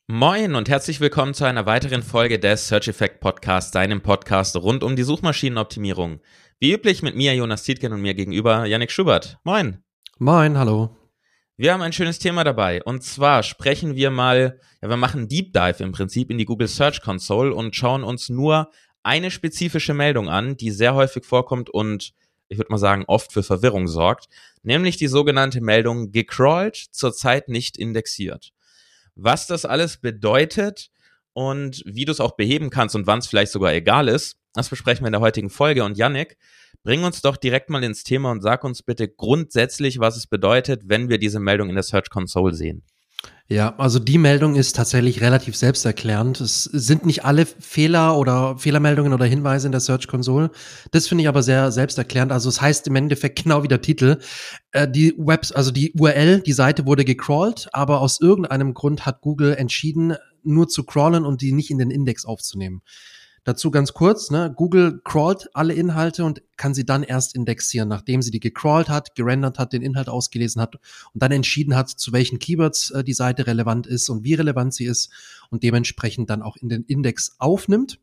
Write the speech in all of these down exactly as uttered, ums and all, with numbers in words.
Moin und herzlich willkommen zu einer weiteren Folge des Search Effect Podcasts, deinem Podcast rund um die Suchmaschinenoptimierung. Wie üblich mit mir, Jonas Tietgen, und mir gegenüber Yannick Schubert. Moin. Moin, hallo. Wir haben ein schönes Thema dabei und zwar sprechen wir mal, ja, wir machen Deep Dive im Prinzip in die Google Search Console und schauen uns nur eine spezifische Meldung an, die sehr häufig vorkommt und ich würde mal sagen oft für Verwirrung sorgt, nämlich die sogenannte Meldung gecrawlt, zurzeit nicht indexiert. Was das alles bedeutet und wie du es auch beheben kannst und wann es vielleicht sogar egal ist, das besprechen wir in der heutigen Folge. Und Yannick, bring uns doch direkt mal ins Thema und sag uns bitte grundsätzlich, was es bedeutet, wenn wir diese Meldung in der Search Console sehen. Ja, also die Meldung ist tatsächlich relativ selbsterklärend. Es sind nicht alle Fehler oder Fehlermeldungen oder Hinweise in der Search Console. Das finde ich aber sehr selbsterklärend. Also es heißt im Endeffekt genau wie der Titel. Äh, die Webs, also die U R L, die Seite wurde gecrawlt, aber aus irgendeinem Grund hat Google entschieden, nur zu crawlen und die nicht in den Index aufzunehmen. Dazu ganz kurz, ne, Google crawlt alle Inhalte und kann sie dann erst indexieren, nachdem sie die gecrawlt hat, gerendert hat, den Inhalt ausgelesen hat und dann entschieden hat, zu welchen Keywords äh, die Seite relevant ist und wie relevant sie ist und dementsprechend dann auch in den Index aufnimmt,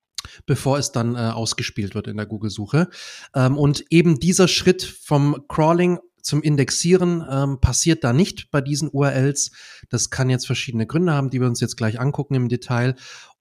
bevor es dann äh, ausgespielt wird in der Google-Suche. Ähm, und eben dieser Schritt vom Crawling zum Indexieren ähm, passiert da nicht bei diesen U R Ls. Das kann jetzt verschiedene Gründe haben, die wir uns jetzt gleich angucken im Detail.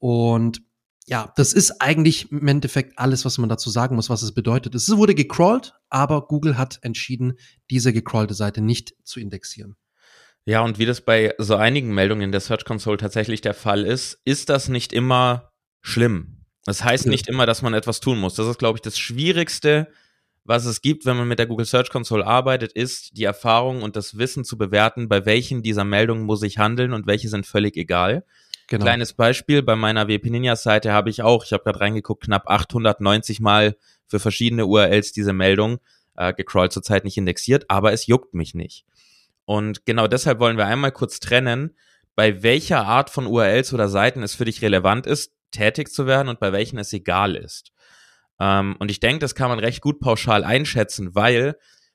Und ja, das ist eigentlich im Endeffekt alles, was man dazu sagen muss, was es bedeutet. Es wurde gecrawlt, aber Google hat entschieden, diese gecrawlte Seite nicht zu indexieren. Ja, und wie das bei so einigen Meldungen in der Search Console tatsächlich der Fall ist, ist das nicht immer schlimm. Das heißt ja nicht immer, dass man etwas tun muss. Das ist, glaube ich, das Schwierigste, was es gibt, wenn man mit der Google Search Console arbeitet, ist die Erfahrung und das Wissen zu bewerten, bei welchen dieser Meldungen muss ich handeln und welche sind völlig egal. Genau. Kleines Beispiel, bei meiner W P Ninjas Seite habe ich auch, ich habe gerade reingeguckt, knapp achthundertneunzig Mal für verschiedene U R Ls diese Meldung, äh, gecrawlt zurzeit nicht indexiert, aber es juckt mich nicht. Und genau deshalb wollen wir einmal kurz trennen, bei welcher Art von U R Ls oder Seiten es für dich relevant ist, tätig zu werden und bei welchen es egal ist. Ähm, und ich denke, das kann man recht gut pauschal einschätzen, weil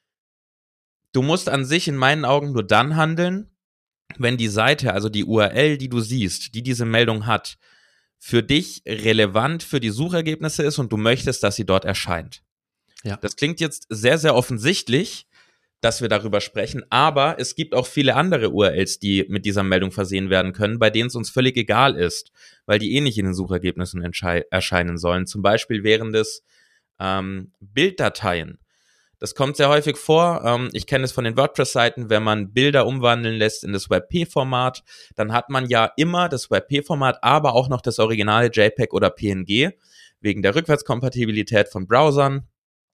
du musst an sich in meinen Augen nur dann handeln, wenn die Seite, also die U R L, die du siehst, die diese Meldung hat, für dich relevant für die Suchergebnisse ist und du möchtest, dass sie dort erscheint. Ja. Das klingt jetzt sehr, sehr offensichtlich, dass wir darüber sprechen, aber es gibt auch viele andere U R Ls, die mit dieser Meldung versehen werden können, bei denen es uns völlig egal ist, weil die eh nicht in den Suchergebnissen entschei- erscheinen sollen. Zum Beispiel wären das ähm, Bilddateien. Das kommt sehr häufig vor. Ähm, ich kenne es von den WordPress-Seiten, wenn man Bilder umwandeln lässt in das WebP-Format, dann hat man ja immer das WebP-Format, aber auch noch das originale JPEG oder P N G, wegen der Rückwärtskompatibilität von Browsern.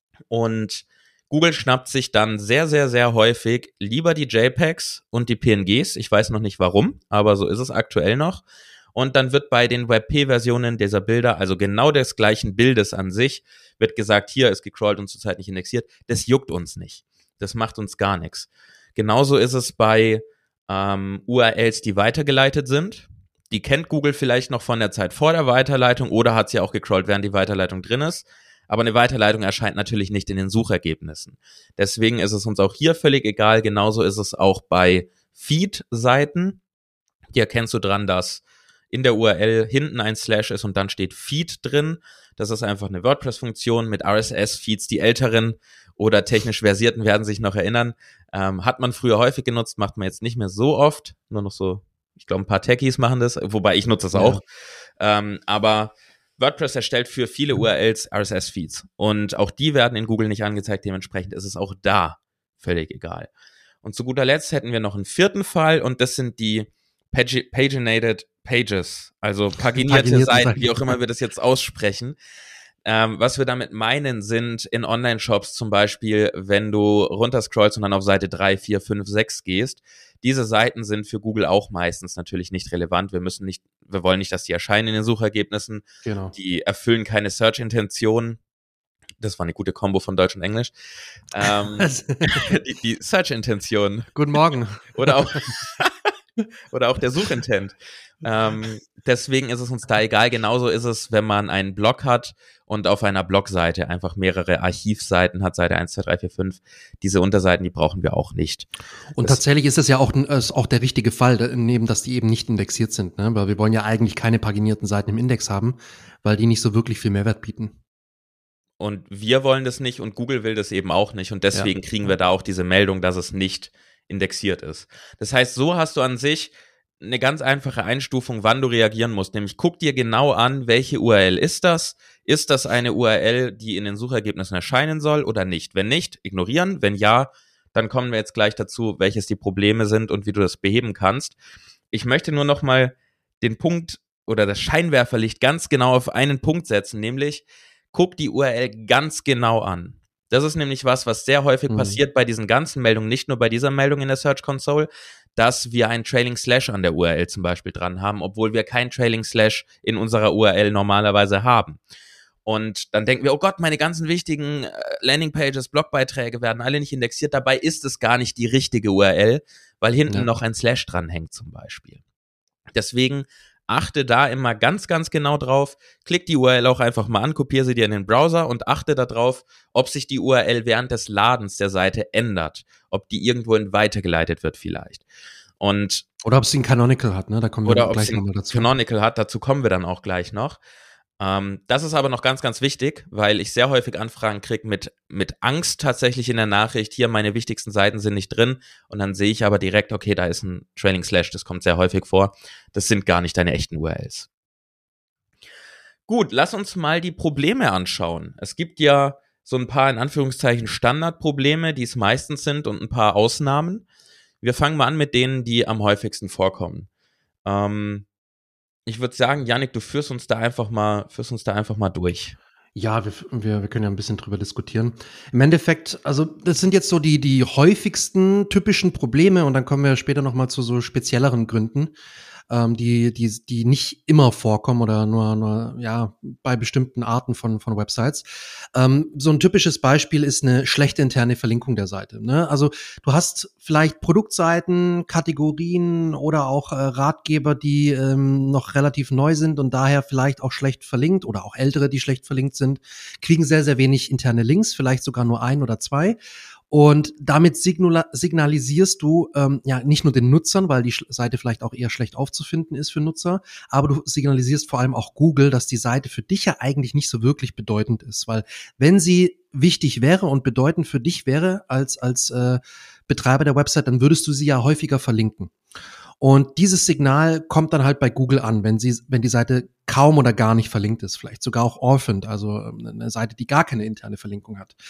Und Google schnappt sich dann sehr, sehr, sehr häufig lieber die JPEGs und die P N Gs. Ich weiß noch nicht warum, aber so ist es aktuell noch. Und dann wird bei den WebP-Versionen dieser Bilder, also genau des gleichen Bildes an sich, wird gesagt, hier ist gecrawlt und zurzeit nicht indexiert. Das juckt uns nicht. Das macht uns gar nichts. Genauso ist es bei ähm, U R Ls, die weitergeleitet sind. Die kennt Google vielleicht noch von der Zeit vor der Weiterleitung oder hat sie auch gecrawlt, während die Weiterleitung drin ist. Aber eine Weiterleitung erscheint natürlich nicht in den Suchergebnissen. Deswegen ist es uns auch hier völlig egal. Genauso ist es auch bei Feed-Seiten. Hier erkennst du dran, dass in der U R L hinten ein Slash ist und dann steht Feed drin. Das ist einfach eine WordPress-Funktion mit R S S-Feeds. Die Älteren oder technisch Versierten werden sich noch erinnern. Ähm, hat man früher häufig genutzt, macht man jetzt nicht mehr so oft. Nur noch so, ich glaube, ein paar Techies machen das, wobei ich nutze das auch. Ja. Ähm, aber WordPress erstellt für viele U R Ls R S S-Feeds und auch die werden in Google nicht angezeigt. Dementsprechend ist es auch da völlig egal. Und zu guter Letzt hätten wir noch einen vierten Fall und das sind die Pag- Paginated Pages, also paginierte, paginierte Seiten, Seiten, wie auch immer wir das jetzt aussprechen. Ähm, was wir damit meinen, sind in Online-Shops zum Beispiel, wenn du runterscrollst und dann auf Seite drei, vier, fünf, sechs gehst. Diese Seiten sind für Google auch meistens natürlich nicht relevant. Wir müssen nicht, wir wollen nicht, dass die erscheinen in den Suchergebnissen. Genau. Die erfüllen keine Search-Intention. Das war eine gute Kombo von Deutsch und Englisch. Ähm, die die Search-Intention. Guten Morgen. Oder auch Oder auch der Suchintent. Ähm, deswegen ist es uns da egal. Genauso ist es, wenn man einen Blog hat und auf einer Blogseite einfach mehrere Archivseiten hat, Seite eins, zwei, drei, vier, fünf. Diese Unterseiten, die brauchen wir auch nicht. Und das tatsächlich ist das ja auch, ist auch der richtige Fall, neben, dass die eben nicht indexiert sind, ne? Weil wir wollen ja eigentlich keine paginierten Seiten im Index haben, weil die nicht so wirklich viel Mehrwert bieten. Und wir wollen das nicht und Google will das eben auch nicht. Und deswegen ja. kriegen wir da auch diese Meldung, dass es nicht indexiert ist. Das heißt, so hast du an sich eine ganz einfache Einstufung, wann du reagieren musst. Nämlich guck dir genau an, welche U R L ist das? Ist das eine U R L, die in den Suchergebnissen erscheinen soll oder nicht? Wenn nicht, ignorieren. Wenn ja, dann kommen wir jetzt gleich dazu, welches die Probleme sind und wie du das beheben kannst. Ich möchte nur noch mal den Punkt oder das Scheinwerferlicht ganz genau auf einen Punkt setzen, nämlich guck die U R L ganz genau an. Das ist nämlich was, was sehr häufig mhm. passiert bei diesen ganzen Meldungen, nicht nur bei dieser Meldung in der Search Console, dass wir einen Trailing Slash an der U R L zum Beispiel dran haben, obwohl wir keinen Trailing Slash in unserer U R L normalerweise haben. Und dann denken wir, oh Gott, meine ganzen wichtigen Landingpages, Blogbeiträge werden alle nicht indexiert. Dabei ist es gar nicht die richtige U R L, weil hinten ja. noch ein Slash dran hängt zum Beispiel. Deswegen achte da immer ganz, ganz genau drauf. Klick die U R L auch einfach mal an, kopiere sie dir in den Browser und achte darauf, ob sich die U R L während des Ladens der Seite ändert. Ob die irgendwohin weitergeleitet wird vielleicht. Und oder ob sie ein Canonical hat, ne? Da kommen wir oder gleich nochmal dazu. Canonical hat, dazu kommen wir dann auch gleich noch. Ähm, das ist aber noch ganz, ganz wichtig, weil ich sehr häufig Anfragen kriege mit, mit Angst tatsächlich in der Nachricht, hier meine wichtigsten Seiten sind nicht drin und dann sehe ich aber direkt, okay, da ist ein Trailing Slash, das kommt sehr häufig vor, das sind gar nicht deine echten U R Ls. Gut, lass uns mal die Probleme anschauen. Es gibt ja so ein paar in Anführungszeichen Standardprobleme, die es meistens sind und ein paar Ausnahmen. Wir fangen mal an mit denen, die am häufigsten vorkommen. Ähm, Ich würde sagen, Yannick, du führst uns da einfach mal, führst uns da einfach mal durch. Ja, wir, wir, wir können ja ein bisschen drüber diskutieren. Im Endeffekt, also das sind jetzt so die, die häufigsten typischen Probleme und dann kommen wir später nochmal zu so spezielleren Gründen, ähm, die, die, die nicht immer vorkommen oder nur, nur ja, bei bestimmten Arten von, von Websites. Ähm, so ein typisches Beispiel ist eine schlechte interne Verlinkung der Seite, ne? Also du hast vielleicht Produktseiten, Kategorien oder auch äh, Ratgeber, die ähm, noch relativ neu sind und daher vielleicht auch schlecht verlinkt oder auch ältere, die schlecht verlinkt sind, kriegen sehr, sehr wenig interne Links, vielleicht sogar nur ein oder zwei. Und damit signal- signalisierst du ähm, ja nicht nur den Nutzern, weil die Sch- Seite vielleicht auch eher schlecht aufzufinden ist für Nutzer, aber du signalisierst vor allem auch Google, dass die Seite für dich ja eigentlich nicht so wirklich bedeutend ist, weil wenn sie wichtig wäre und bedeutend für dich wäre als als äh, Betreiber der Website, dann würdest du sie ja häufiger verlinken. Und dieses Signal kommt dann halt bei Google an, wenn sie, wenn die Seite kaum oder gar nicht verlinkt ist, vielleicht sogar auch orphaned, also eine Seite, die gar keine interne Verlinkung hat.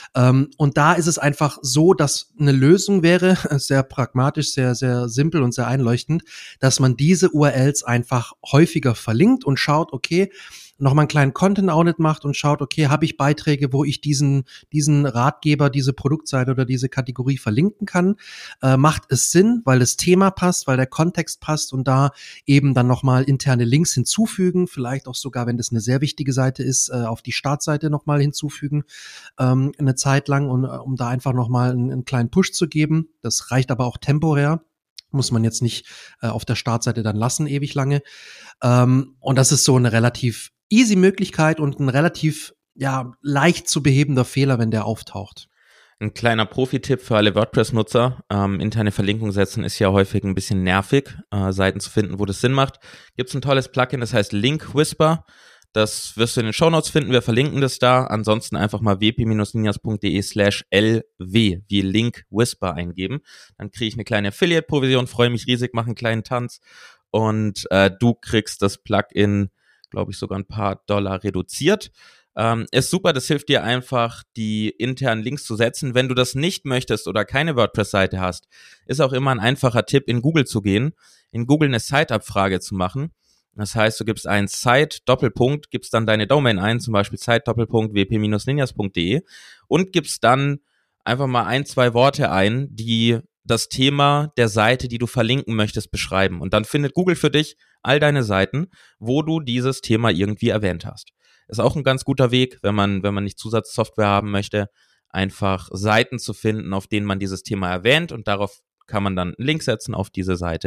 Und da ist es einfach so, dass eine Lösung wäre, sehr pragmatisch, sehr, sehr simpel und sehr einleuchtend, dass man diese U R Ls einfach häufiger verlinkt und schaut, okay, nochmal einen kleinen Content-Audit macht und schaut, okay, habe ich Beiträge, wo ich diesen diesen Ratgeber, diese Produktseite oder diese Kategorie verlinken kann? Äh, macht es Sinn, weil das Thema passt, weil der Kontext passt und da eben dann nochmal interne Links hinzufügen, vielleicht auch sogar, wenn das eine sehr wichtige Seite ist, äh, auf die Startseite nochmal hinzufügen, ähm, eine Zeit lang, und, um da einfach nochmal einen, einen kleinen Push zu geben. Das reicht aber auch temporär. Muss man jetzt nicht äh, auf der Startseite dann lassen, ewig lange. Ähm, und das ist so eine relativ easy Möglichkeit und ein relativ ja leicht zu behebender Fehler, wenn der auftaucht. Ein kleiner Profi-Tipp für alle WordPress-Nutzer. Ähm, interne Verlinkung setzen ist ja häufig ein bisschen nervig, äh, Seiten zu finden, wo das Sinn macht. Gibt es ein tolles Plugin, das heißt Link Whisper. Das wirst du in den Shownotes finden, wir verlinken das da. Ansonsten einfach mal wp-ninjas.de slash lw wie Link Whisper eingeben. Dann kriege ich eine kleine Affiliate-Provision, freue mich riesig, mache einen kleinen Tanz und äh, du kriegst das Plugin, glaube ich, sogar ein paar Dollar reduziert. Ähm, ist super, das hilft dir einfach, die internen Links zu setzen. Wenn du das nicht möchtest oder keine WordPress-Seite hast, ist auch immer ein einfacher Tipp, in Google zu gehen, in Google eine Site-Abfrage zu machen. Das heißt, du gibst ein Site, Doppelpunkt, gibst dann deine Domain ein, zum Beispiel Site, Doppelpunkt, wp-ninjas.de und gibst dann einfach mal ein, zwei Worte ein, die das Thema der Seite, die du verlinken möchtest, beschreiben. Und dann findet Google für dich all deine Seiten, wo du dieses Thema irgendwie erwähnt hast. Ist auch ein ganz guter Weg, wenn man, wenn man nicht Zusatzsoftware haben möchte, einfach Seiten zu finden, auf denen man dieses Thema erwähnt und darauf kann man dann einen Link setzen auf diese Seite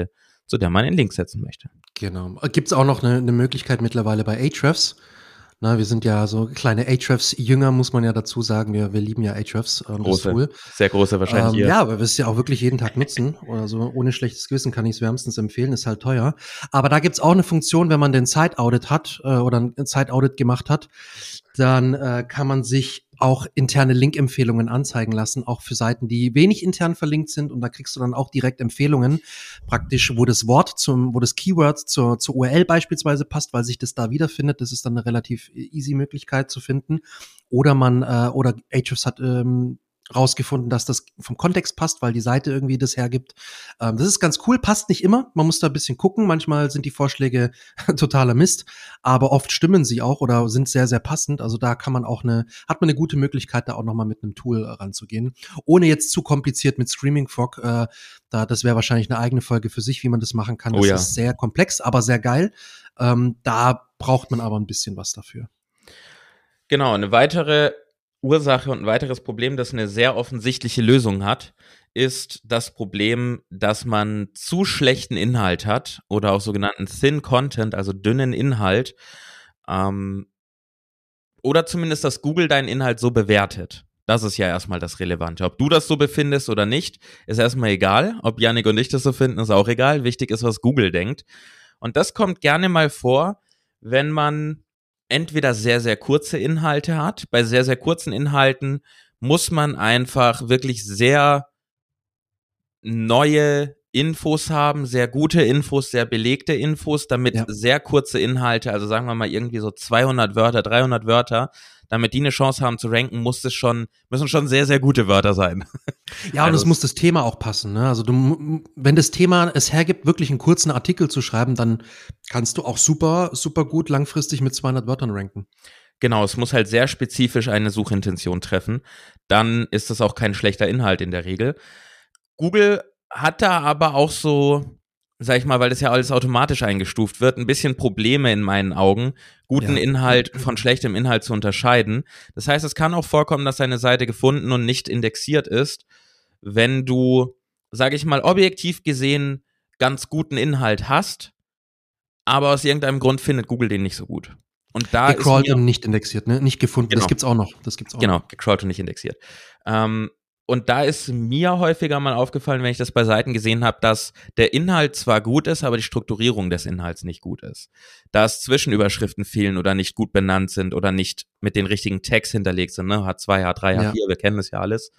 zu der man einen Link setzen möchte. Genau. Gibt es auch noch eine, eine Möglichkeit mittlerweile bei Ahrefs? Na, wir sind ja so kleine Ahrefs-Jünger, muss man ja dazu sagen. Wir, wir lieben ja Ahrefs, ähm, das Große, Tool. sehr große wahrscheinlich Ähm, hier. ja, weil wir es ja auch wirklich jeden Tag nutzen. Oder so ohne schlechtes Gewissen kann ich es wärmstens empfehlen, ist halt teuer. Aber da gibt's auch eine Funktion, wenn man den Site-Audit hat äh, oder ein Site-Audit gemacht hat, dann äh, kann man sich auch interne Link-Empfehlungen anzeigen lassen, auch für Seiten, die wenig intern verlinkt sind. Und da kriegst du dann auch direkt Empfehlungen, praktisch, wo das Wort zum, wo das Keyword zur, zur U R L beispielsweise passt, weil sich das da wiederfindet. Das ist dann eine relativ easy Möglichkeit zu finden. Oder man, äh, oder Ahrefs hat ähm, rausgefunden, dass das vom Kontext passt, weil die Seite irgendwie das hergibt. Ähm, das ist ganz cool, passt nicht immer. Man muss da ein bisschen gucken. Manchmal sind die Vorschläge totaler Mist, aber oft stimmen sie auch oder sind sehr, sehr passend. Also da kann man auch eine, hat man eine gute Möglichkeit, da auch nochmal mit einem Tool äh, ranzugehen. Ohne jetzt zu kompliziert mit Screaming Frog. Äh, da, das wäre wahrscheinlich eine eigene Folge für sich, wie man das machen kann. Das Oh ja. ist sehr komplex, aber sehr geil. Ähm, da braucht man aber ein bisschen was dafür. Genau, eine weitere Ursache und ein weiteres Problem, das eine sehr offensichtliche Lösung hat, ist das Problem, dass man zu schlechten Inhalt hat oder auch sogenannten Thin Content, also dünnen Inhalt, ähm, oder zumindest, dass Google deinen Inhalt so bewertet. Das ist ja erstmal das Relevante. Ob du das so befindest oder nicht, ist erstmal egal. Ob Yannick und ich das so finden, ist auch egal. Wichtig ist, was Google denkt. Und das kommt gerne mal vor, wenn man entweder sehr, sehr kurze Inhalte hat. Bei sehr, sehr kurzen Inhalten muss man einfach wirklich sehr neue Infos haben, sehr gute Infos, sehr belegte Infos, damit Ja. sehr kurze Inhalte, also sagen wir mal irgendwie so zweihundert Wörter, dreihundert Wörter, damit die eine Chance haben zu ranken, muss es schon, müssen schon sehr, sehr gute Wörter sein. Ja, und Also es muss das Thema auch passen. Ne? Also du, wenn das Thema es hergibt, wirklich einen kurzen Artikel zu schreiben, dann kannst du auch super, super gut langfristig mit zweihundert Wörtern ranken. Genau, es muss halt sehr spezifisch eine Suchintention treffen. Dann ist das auch kein schlechter Inhalt in der Regel. Google hat da aber auch so, sag ich mal, weil das ja alles automatisch eingestuft wird, ein bisschen Probleme in meinen Augen, guten Ja. Inhalt von schlechtem Inhalt zu unterscheiden. Das heißt, es kann auch vorkommen, dass deine Seite gefunden und nicht indexiert ist, wenn du, sag ich mal, objektiv gesehen ganz guten Inhalt hast, aber aus irgendeinem Grund findet Google den nicht so gut. Und da Gecrawlt ist mir, und nicht indexiert, ne? Nicht gefunden. Genau. Das gibt's auch noch. Das gibt's auch Genau, noch. gecrawlt und nicht indexiert. Ähm, und da ist mir häufiger mal aufgefallen, wenn ich das bei Seiten gesehen habe, dass der Inhalt zwar gut ist, aber die Strukturierung des Inhalts nicht gut ist. Dass Zwischenüberschriften fehlen oder nicht gut benannt sind oder nicht mit den richtigen Tags hinterlegt sind, ne? H zwei, H drei, H vier, ja. Wir kennen das ja alles.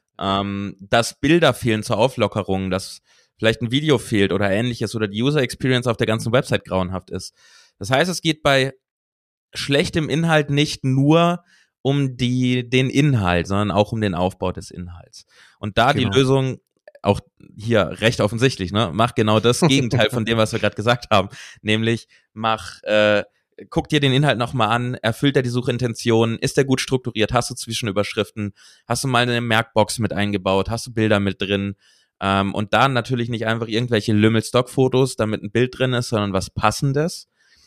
Ähm, dass Bilder fehlen zur Auflockerung, dass vielleicht ein Video fehlt oder ähnliches oder die User Experience auf der ganzen Website grauenhaft ist. Das heißt, es geht bei schlechtem Inhalt nicht nur um die, den Inhalt, sondern auch um den Aufbau des Inhalts. Und da genau. Die Lösung, auch hier recht offensichtlich, ne, mach genau das Gegenteil von dem, was wir gerade gesagt haben. Nämlich, mach, äh, guck dir den Inhalt nochmal an, erfüllt er die Suchintention, ist er gut strukturiert, hast du Zwischenüberschriften, hast du mal eine Merkbox mit eingebaut, hast du Bilder mit drin, ähm, und da natürlich nicht einfach irgendwelche Lümmel-Stock-Fotos, damit ein Bild drin ist, sondern was Passendes.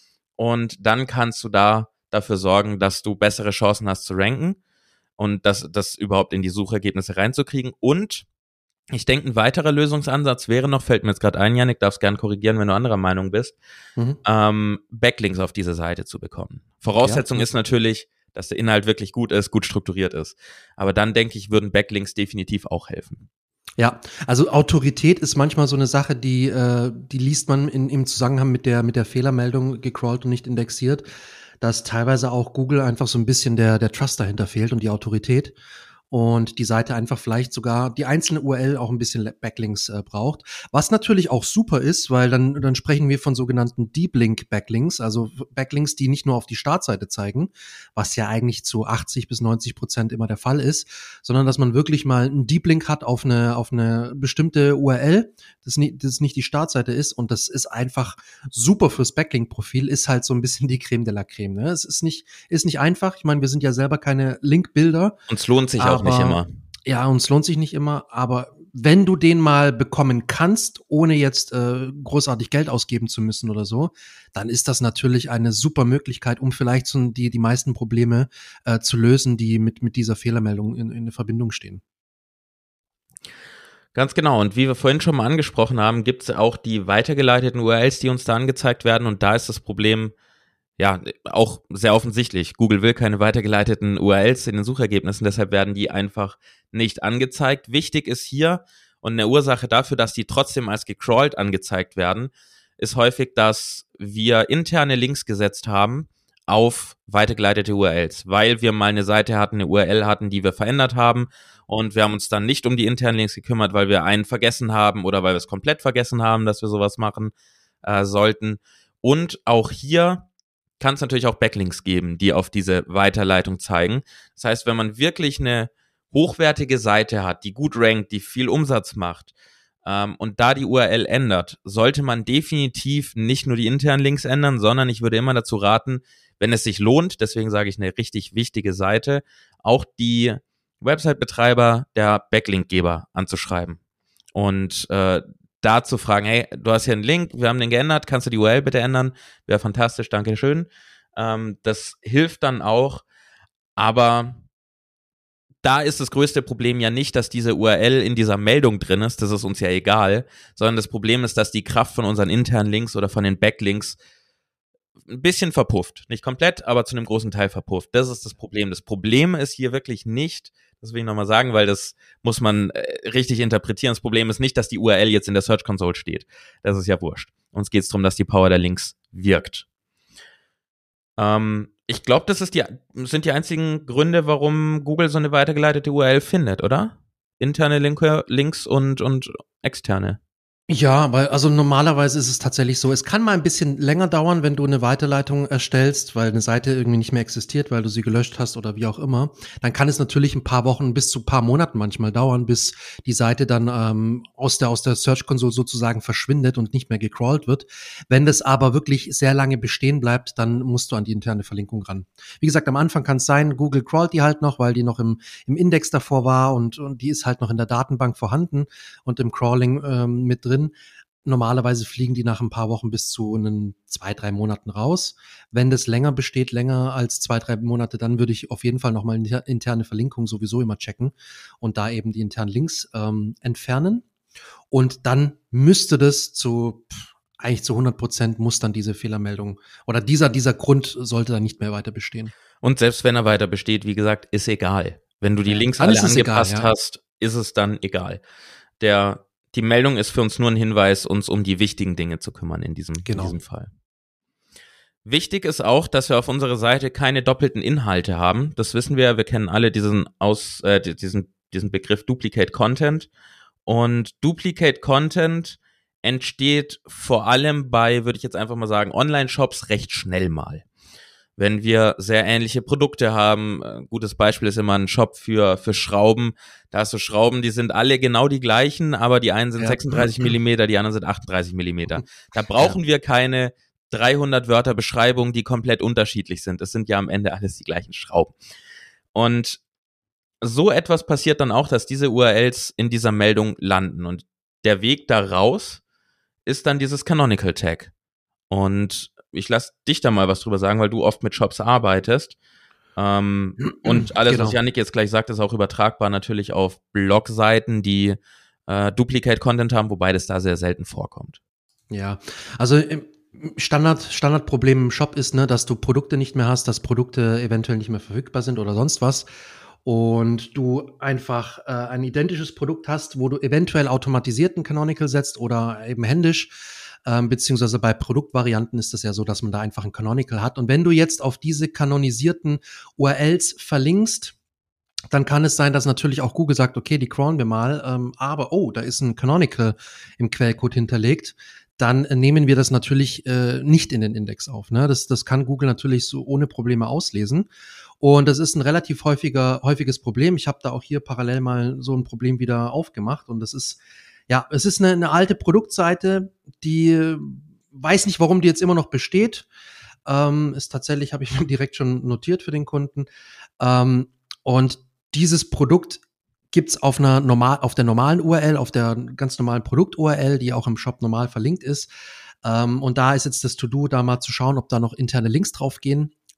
Und dann kannst du da dafür sorgen, dass du bessere Chancen hast zu ranken und das, das überhaupt in die Suchergebnisse reinzukriegen. Und ich denke, ein weiterer Lösungsansatz wäre noch, fällt mir jetzt gerade ein, Yannick, darfst gern korrigieren, wenn du anderer Meinung bist, mhm. ähm, Backlinks auf diese Seite zu bekommen. Voraussetzung ja. ist natürlich, dass der Inhalt wirklich gut ist, gut strukturiert ist. Aber dann, denke ich, würden Backlinks definitiv auch helfen. Ja, also Autorität ist manchmal so eine Sache, die äh, die liest man in, im Zusammenhang mit der mit der Fehlermeldung gecrawlt und nicht indexiert, dass teilweise auch Google einfach so ein bisschen der der Trust dahinter fehlt und die Autorität und die Seite einfach vielleicht sogar die einzelne U R L auch ein bisschen Backlinks äh, braucht. Was natürlich auch super ist, weil dann dann sprechen wir von sogenannten Deep Link Backlinks, also Backlinks, die nicht nur auf die Startseite zeigen, was ja eigentlich zu achtzig bis neunzig Prozent immer der Fall ist, sondern dass man wirklich mal einen Deep Link hat auf eine auf eine bestimmte U R L, das nicht, das nicht die Startseite ist und das ist einfach super fürs Backlink-Profil, ist halt so ein bisschen die Creme de la Creme. Ne? Es ist nicht ist nicht einfach. Ich meine, wir sind ja selber keine Link-Builder. Und es lohnt sich auch nicht immer. Ja, und es lohnt sich nicht immer, aber wenn du den mal bekommen kannst, ohne jetzt äh, großartig Geld ausgeben zu müssen oder so, dann ist das natürlich eine super Möglichkeit, um vielleicht so die die meisten Probleme äh, zu lösen, die mit mit dieser Fehlermeldung in, in Verbindung stehen. Ganz genau. Und wie wir vorhin schon mal angesprochen haben, gibt es auch die weitergeleiteten U R Ls, die uns da angezeigt werden. Und da ist das Problem ja auch sehr offensichtlich. Google will keine weitergeleiteten U R Ls in den Suchergebnissen, deshalb werden die einfach nicht angezeigt. Wichtig ist hier und eine Ursache dafür, dass die trotzdem als gecrawlt angezeigt werden, ist häufig, dass wir interne Links gesetzt haben auf weitergeleitete U R Ls, weil wir mal eine Seite hatten, eine U R L hatten, die wir verändert haben und wir haben uns dann nicht um die internen Links gekümmert, weil wir einen vergessen haben oder weil wir es komplett vergessen haben, dass wir sowas machen äh, sollten. Und auch hier kann es natürlich auch Backlinks geben, die auf diese Weiterleitung zeigen. Das heißt, wenn man wirklich eine hochwertige Seite hat, die gut rankt, die viel Umsatz macht ähm, und da die U R L ändert, sollte man definitiv nicht nur die internen Links ändern, sondern ich würde immer dazu raten, wenn es sich lohnt, deswegen sage ich eine richtig wichtige Seite, auch die Website-Betreiber der Backlink-Geber anzuschreiben und äh, da zu fragen, hey, du hast hier einen Link, wir haben den geändert, kannst du die U R L bitte ändern? Wäre fantastisch, danke schön. Ähm, das hilft dann auch, aber da ist das größte Problem ja nicht, dass diese U R L in dieser Meldung drin ist, das ist uns ja egal, sondern das Problem ist, dass die Kraft von unseren internen Links oder von den Backlinks ein bisschen verpufft. Nicht komplett, aber zu einem großen Teil verpufft. Das ist das Problem. Das Problem ist hier wirklich nicht, das will ich nochmal sagen, weil das muss man äh, richtig interpretieren. Das Problem ist nicht, dass die U R L jetzt in der Search Console steht. Das ist ja wurscht. Uns geht es darum, dass die Power der Links wirkt. Ähm, ich glaube, das ist die, sind die einzigen Gründe, warum Google so eine weitergeleitete U R L findet, oder? Interne Linke, Links und, und externe. Ja, weil also normalerweise ist es tatsächlich so, es kann mal ein bisschen länger dauern, wenn du eine Weiterleitung erstellst, weil eine Seite irgendwie nicht mehr existiert, weil du sie gelöscht hast oder wie auch immer. Dann kann es natürlich ein paar Wochen bis zu ein paar Monaten manchmal dauern, bis die Seite dann ähm, aus der aus der Search Console sozusagen verschwindet und nicht mehr gecrawlt wird. Wenn das aber wirklich sehr lange bestehen bleibt, dann musst du an die interne Verlinkung ran. Wie gesagt, am Anfang kann es sein, Google crawlt die halt noch, weil die noch im im Index davor war und, und die ist halt noch in der Datenbank vorhanden und im Crawling ähm, mit drin. Normalerweise fliegen die nach ein paar Wochen bis zu einen zwei, drei Monaten raus. Wenn das länger besteht, länger als zwei, drei Monate, dann würde ich auf jeden Fall nochmal eine interne Verlinkung sowieso immer checken und da eben die internen Links ähm, entfernen. Und dann müsste das zu, pff, eigentlich zu hundert Prozent muss dann diese Fehlermeldung oder dieser, dieser Grund sollte dann nicht mehr weiter bestehen. Und selbst wenn er weiter besteht, wie gesagt, ist egal. Wenn du die Links Alles alle ist angepasst egal, ja. hast, ist es dann egal. Der Die Meldung ist für uns nur ein Hinweis, uns um die wichtigen Dinge zu kümmern in diesem, Genau. in diesem Fall. Wichtig ist auch, dass wir auf unserer Seite keine doppelten Inhalte haben. Das wissen wir, wir kennen alle diesen, Aus, äh, diesen, diesen Begriff Duplicate Content. Und Duplicate Content entsteht vor allem bei, würde ich jetzt einfach mal sagen, Online-Shops recht schnell mal. Wenn wir sehr ähnliche Produkte haben, ein gutes Beispiel ist immer ein Shop für für Schrauben, da hast du Schrauben, die sind alle genau die gleichen, aber die einen sind Ja. sechsunddreißig Millimeter, die anderen sind achtunddreißig Millimeter. Da brauchen ja. wir keine dreihundert Wörter Beschreibung, die komplett unterschiedlich sind. Es sind ja am Ende alles die gleichen Schrauben. Und so etwas passiert dann auch, dass diese U R Ls in dieser Meldung landen. Und der Weg da raus ist dann dieses Canonical Tag. Und ich lasse dich da mal was drüber sagen, weil du oft mit Shops arbeitest. Ähm, und alles, Genau. was Yannick jetzt gleich sagt, ist auch übertragbar natürlich auf Blogseiten, die äh, Duplicate-Content haben, wobei das da sehr selten vorkommt. Ja, also im Standard, Standardproblem im Shop ist, ne, dass du Produkte nicht mehr hast, dass Produkte eventuell nicht mehr verfügbar sind oder sonst was. Und du einfach äh, ein identisches Produkt hast, wo du eventuell automatisierten Canonical setzt oder eben händisch. Ähm, beziehungsweise bei Produktvarianten ist es ja so, dass man da einfach ein Canonical hat. Und wenn du jetzt auf diese kanonisierten U R Ls verlinkst, dann kann es sein, dass natürlich auch Google sagt, okay, die crawlen wir mal, ähm, aber oh, da ist ein Canonical im Quellcode hinterlegt. Dann äh, nehmen wir das natürlich äh, nicht in den Index auf. Ne? Das, das kann Google natürlich so ohne Probleme auslesen. Und das ist ein relativ häufiger, häufiges Problem. Ich habe da auch hier parallel mal so ein Problem wieder aufgemacht. Und das ist Ja, es ist eine, eine alte Produktseite, die äh, weiß nicht, warum die jetzt immer noch besteht. Ähm, ist tatsächlich, habe ich mir direkt schon notiert für den Kunden. Ähm, und dieses Produkt gibt's auf einer normal, auf der normalen U R L, auf der ganz normalen Produkt-U R L, die auch im Shop normal verlinkt ist. Ähm, und da ist jetzt das To-Do, da mal zu schauen, ob da noch interne Links draufgehen.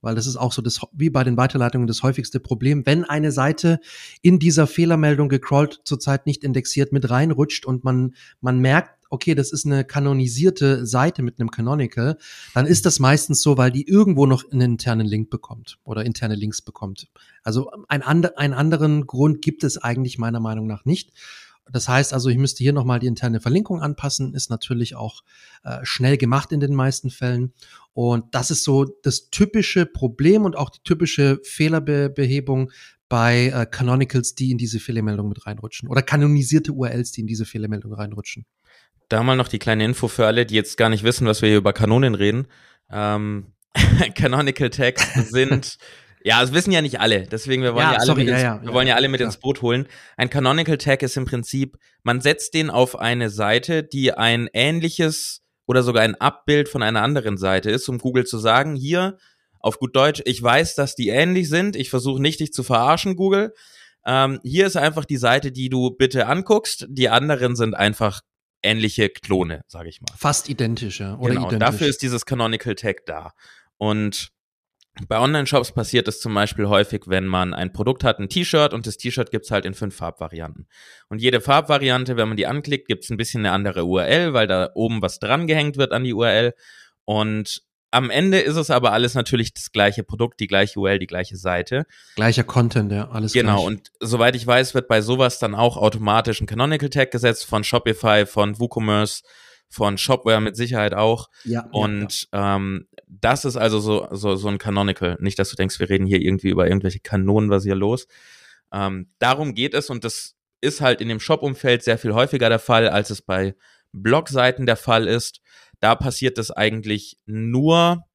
weil das ist auch so das, wie bei den Weiterleitungen das häufigste Problem. Wenn eine Seite in dieser Fehlermeldung gecrawlt zurzeit nicht indexiert mit reinrutscht und man, man merkt, okay, das ist eine kanonisierte Seite mit einem Canonical, dann ist das meistens so, weil die irgendwo noch einen internen Link bekommt oder interne Links bekommt. Also ein and- einen anderen Grund gibt es eigentlich meiner Meinung nach nicht. Das heißt also, ich müsste hier nochmal die interne Verlinkung anpassen, ist natürlich auch äh, schnell gemacht in den meisten Fällen. Und das ist so das typische Problem und auch die typische Fehlerbehebung bei äh, Canonicals, die in diese Fehlermeldung mit reinrutschen. Oder kanonisierte U R Ls, die in diese Fehlermeldung reinrutschen. Da mal noch die kleine Info für alle, die jetzt gar nicht wissen, was wir hier über Kanonen reden. Ähm, Canonical Tags sind, ja, das wissen ja nicht alle, deswegen wir wollen ja, ja alle, sorry, mit, ins, ja, ja, wir wollen ja, ja alle mit ins Boot holen. Ein Canonical Tag ist im Prinzip, man setzt den auf eine Seite, die ein ähnliches oder sogar ein Abbild von einer anderen Seite ist, um Google zu sagen, hier, auf gut Deutsch, ich weiß, dass die ähnlich sind, ich versuche nicht, dich zu verarschen, Google. Ähm, hier ist einfach die Seite, die du bitte anguckst, die anderen sind einfach ähnliche Klone, sage ich mal. Fast identische oder genau, identisch. Dafür ist dieses Canonical Tag da. Und bei Online-Shops passiert es zum Beispiel häufig, wenn man ein Produkt hat, ein T-Shirt, und das T-Shirt gibt's halt in fünf Farbvarianten. Und jede Farbvariante, wenn man die anklickt, gibt's ein bisschen eine andere U R L, weil da oben was dran gehängt wird an die U R L. Und am Ende ist es aber alles natürlich das gleiche Produkt, die gleiche U R L, die gleiche Seite. Gleicher Content, ja, alles Genau, gleich. Und soweit ich weiß, wird bei sowas dann auch automatisch ein Canonical Tag gesetzt von Shopify, von WooCommerce, von Shopware mit Sicherheit auch. Ja, und ja, ja. Ähm, das ist also so, so, so ein Canonical. Nicht, dass du denkst, wir reden hier irgendwie über irgendwelche Kanonen, was hier los. Ähm, darum geht es, und das ist halt in dem Shop-Umfeld sehr viel häufiger der Fall, als es bei Blogseiten der Fall ist. Da passiert es eigentlich nur,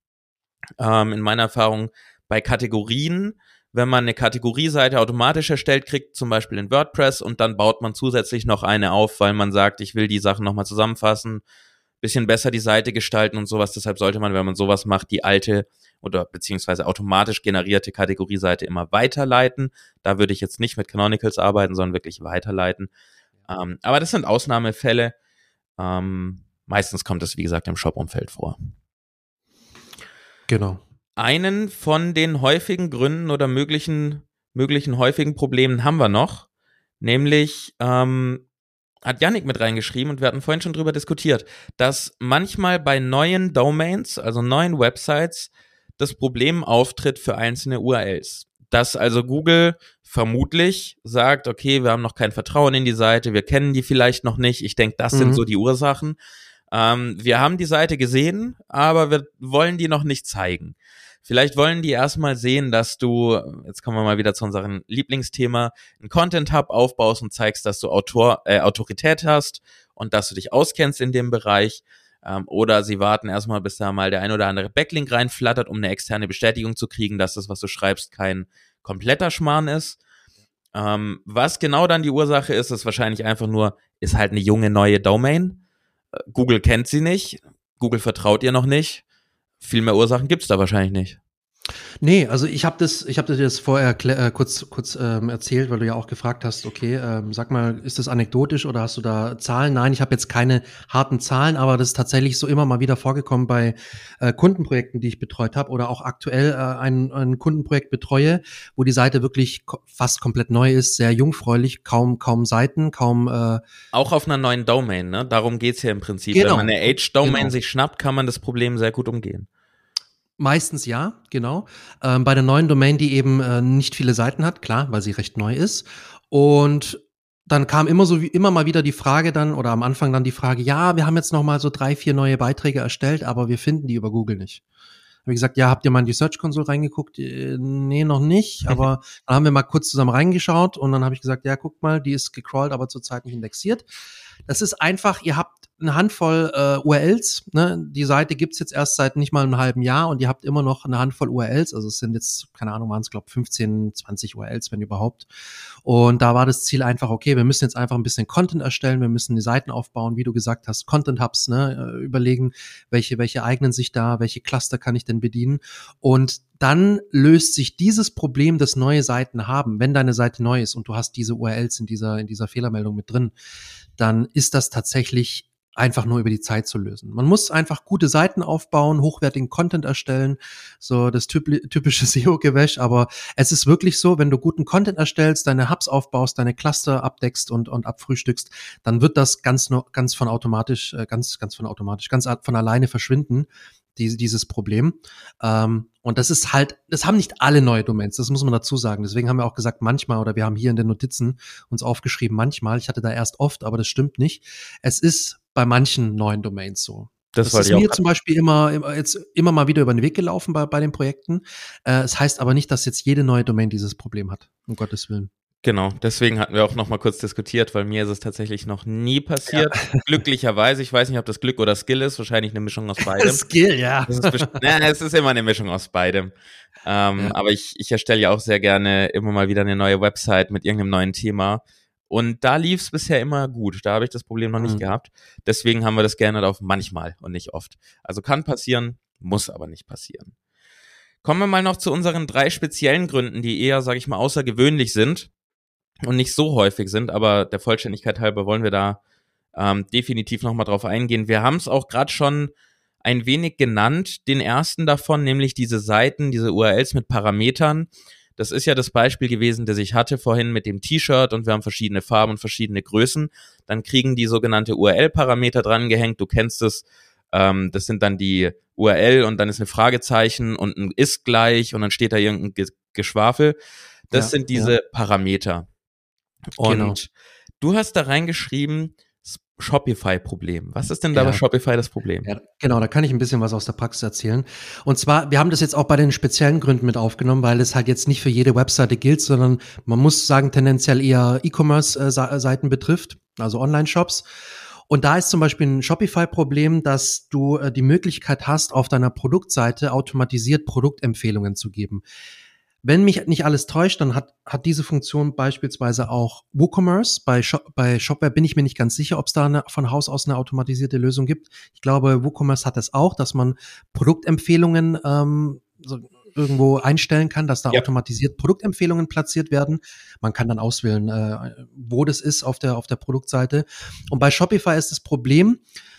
ähm, in meiner Erfahrung, bei Kategorien. Wenn man eine Kategorieseite automatisch erstellt kriegt, zum Beispiel in WordPress, und dann baut man zusätzlich noch eine auf, weil man sagt, ich will die Sachen nochmal zusammenfassen, bisschen besser die Seite gestalten und sowas. Deshalb sollte man, wenn man sowas macht, die alte oder beziehungsweise automatisch generierte Kategorieseite immer weiterleiten. Da würde ich jetzt nicht mit Canonicals arbeiten, sondern wirklich weiterleiten. Ähm, aber das sind Ausnahmefälle. Ähm, meistens kommt es, wie gesagt, im Shop-Umfeld vor. Genau. Einen von den häufigen Gründen oder möglichen, möglichen häufigen Problemen haben wir noch, nämlich ähm, hat Yannick mit reingeschrieben, und wir hatten vorhin schon drüber diskutiert, dass manchmal bei neuen Domains, also neuen Websites, das Problem auftritt für einzelne U R Ls. Dass also Google vermutlich sagt, okay, wir haben noch kein Vertrauen in die Seite, wir kennen die vielleicht noch nicht, ich denke, das mhm. sind so die Ursachen. Ähm, wir haben die Seite gesehen, aber wir wollen die noch nicht zeigen. Vielleicht wollen die erstmal sehen, dass du, jetzt kommen wir mal wieder zu unserem Lieblingsthema, einen Content-Hub aufbaust und zeigst, dass du Autor, äh, Autorität hast und dass du dich auskennst in dem Bereich. Ähm, oder sie warten erstmal, bis da mal der ein oder andere Backlink reinflattert, um eine externe Bestätigung zu kriegen, dass das, was du schreibst, kein kompletter Schmarrn ist. Ähm, was genau dann die Ursache ist, ist wahrscheinlich einfach nur, ist halt eine junge, neue Domain. Google kennt sie nicht, Google vertraut ihr noch nicht. Viel mehr Ursachen gibt's da wahrscheinlich nicht. Nee, also ich habe das, ich habe dir das vorher äh, kurz, kurz ähm, erzählt, weil du ja auch gefragt hast, okay, ähm, sag mal, ist das anekdotisch oder hast du da Zahlen? Nein, ich habe jetzt keine harten Zahlen, aber das ist tatsächlich so immer mal wieder vorgekommen bei äh, Kundenprojekten, die ich betreut habe, oder auch aktuell äh, ein, ein Kundenprojekt betreue, wo die Seite wirklich ko- fast komplett neu ist, sehr jungfräulich, kaum kaum Seiten, kaum äh, auch auf einer neuen Domain, ne? Darum geht's ja im Prinzip. Genau. Wenn man eine Age-Domain Genau. sich schnappt, kann man das Problem sehr gut umgehen. Meistens ja, genau. Ähm, bei der neuen Domain, die eben äh, nicht viele Seiten hat, klar, weil sie recht neu ist. Und dann kam immer so wie immer mal wieder die Frage dann, oder am Anfang dann die Frage, ja, wir haben jetzt noch mal so drei, vier neue Beiträge erstellt, aber wir finden die über Google nicht. Habe ich gesagt, ja, habt ihr mal in die Search Console reingeguckt? Äh, nee, noch nicht, aber dann haben wir mal kurz zusammen reingeschaut und dann habe ich gesagt, ja, guckt mal, die ist gecrawlt, aber zurzeit nicht indexiert. Das ist einfach, ihr habt eine Handvoll äh, U R Ls, ne? Die Seite gibt's jetzt erst seit nicht mal einem halben Jahr und ihr habt immer noch eine Handvoll U R Ls, also es sind jetzt, keine Ahnung, waren es glaube fünfzehn, zwanzig U R Ls, wenn überhaupt. Und da war das Ziel einfach, okay, wir müssen jetzt einfach ein bisschen Content erstellen, wir müssen die Seiten aufbauen, wie du gesagt hast, Content Hubs, ne? Überlegen, welche welche eignen sich da, welche Cluster kann ich denn bedienen, und dann löst sich dieses Problem, das neue Seiten haben, wenn deine Seite neu ist und du hast diese U R Ls in dieser in dieser Fehlermeldung mit drin, dann ist das tatsächlich einfach nur über die Zeit zu lösen. Man muss einfach gute Seiten aufbauen, hochwertigen Content erstellen, so das typische S E O-Gewäsch, aber es ist wirklich so, wenn du guten Content erstellst, deine Hubs aufbaust, deine Cluster abdeckst und, und abfrühstückst, dann wird das ganz, ganz von automatisch, ganz, ganz von automatisch, ganz von alleine verschwinden, die, dieses Problem. Ähm, und das ist halt, das haben nicht alle neue Domains, das muss man dazu sagen. Deswegen haben wir auch gesagt, manchmal, oder wir haben hier in den Notizen uns aufgeschrieben, manchmal. Ich hatte da erst oft, aber das stimmt nicht. Es ist bei manchen neuen Domains so. Das, das ist mir zum Beispiel immer, immer jetzt immer mal wieder über den Weg gelaufen bei, bei den Projekten. Äh, es heißt aber nicht, dass jetzt jede neue Domain dieses Problem hat, um Gottes Willen. Genau, deswegen hatten wir auch noch mal kurz diskutiert, weil mir ist es tatsächlich noch nie passiert. Ja. Glücklicherweise, ich weiß nicht, ob das Glück oder Skill ist, wahrscheinlich eine Mischung aus beidem. Skill, ja. Das ist na, es ist immer eine Mischung aus beidem. Ähm, ja. Aber ich, ich erstelle ja auch sehr gerne immer mal wieder eine neue Website mit irgendeinem neuen Thema. Und da lief es bisher immer gut. Da habe ich das Problem noch nicht mhm. gehabt. Deswegen haben wir das gerne auf manchmal und nicht oft. Also kann passieren, muss aber nicht passieren. Kommen wir mal noch zu unseren drei speziellen Gründen, die eher, sage ich mal, außergewöhnlich sind und nicht so häufig sind, aber der Vollständigkeit halber wollen wir da ähm, definitiv nochmal drauf eingehen. Wir haben es auch gerade schon ein wenig genannt, den ersten davon, nämlich diese Seiten, diese U R Ls mit Parametern. Das ist ja das Beispiel gewesen, das ich hatte vorhin mit dem T-Shirt und wir haben verschiedene Farben und verschiedene Größen. Dann kriegen die sogenannte U R L-Parameter dran gehängt, du kennst es, ähm, das sind dann die U R L und dann ist ein Fragezeichen und ein ist gleich und dann steht da irgendein Ge- Geschwafel. Das ja, sind diese ja. Parameter. Und genau. Du hast da reingeschrieben, Shopify-Problem. Was ist denn da ja. bei Shopify das Problem? Ja, genau, da kann ich ein bisschen was aus der Praxis erzählen. Und zwar, wir haben das jetzt auch bei den speziellen Gründen mit aufgenommen, weil es halt jetzt nicht für jede Webseite gilt, sondern man muss sagen, tendenziell eher E-Commerce-Seiten betrifft, also Online-Shops. Und da ist zum Beispiel ein Shopify-Problem, dass du äh, die Möglichkeit hast, auf deiner Produktseite automatisiert Produktempfehlungen zu geben. Wenn mich nicht alles täuscht, dann hat hat diese Funktion beispielsweise auch WooCommerce. Bei, Shop, bei Shopware bin ich mir nicht ganz sicher, ob es da eine, von Haus aus eine automatisierte Lösung gibt. Ich glaube, WooCommerce hat es auch, dass man Produktempfehlungen ähm, so irgendwo einstellen kann, dass da ja. automatisiert Produktempfehlungen platziert werden. Man kann dann auswählen, äh, wo das ist auf der auf der Produktseite. Und bei Shopify ist das Problem,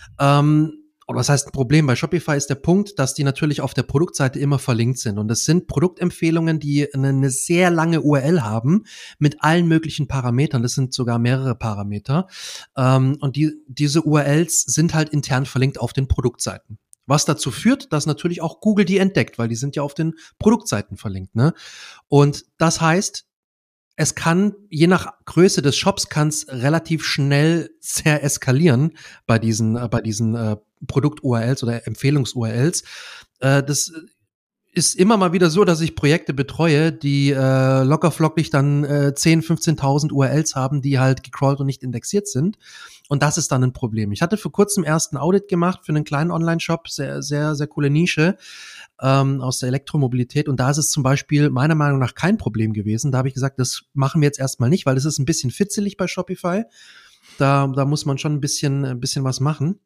ähm, oder was heißt ein Problem? Bei Shopify ist der Punkt, dass die natürlich auf der Produktseite immer verlinkt sind. Und das sind Produktempfehlungen, die eine, eine sehr lange U R L haben mit allen möglichen Parametern. Das sind sogar mehrere Parameter. Ähm, und die, diese U R Ls sind halt intern verlinkt auf den Produktseiten. Was dazu führt, dass natürlich auch Google die entdeckt, weil die sind ja auf den Produktseiten verlinkt, ne? Und das heißt, es kann, je nach Größe des Shops, kann es relativ schnell sehr eskalieren bei diesen, äh, bei diesen äh, Produkt-U R Ls oder Empfehlungs-U R Ls. Äh, das ist immer mal wieder so, dass ich Projekte betreue, die äh, lockerflockig dann äh, zehn, fünfzehntausend U R Ls haben, die halt gecrawlt und nicht indexiert sind. Und das ist dann ein Problem. Ich hatte vor kurzem erst ein Audit gemacht für einen kleinen Online-Shop, sehr, sehr, sehr coole Nische ähm, aus der Elektromobilität. Und da ist es zum Beispiel meiner Meinung nach kein Problem gewesen. Da habe ich gesagt, das machen wir jetzt erstmal nicht, weil das ist ein bisschen fitzelig bei Shopify. Da, da muss man schon ein bisschen, ein bisschen was machen.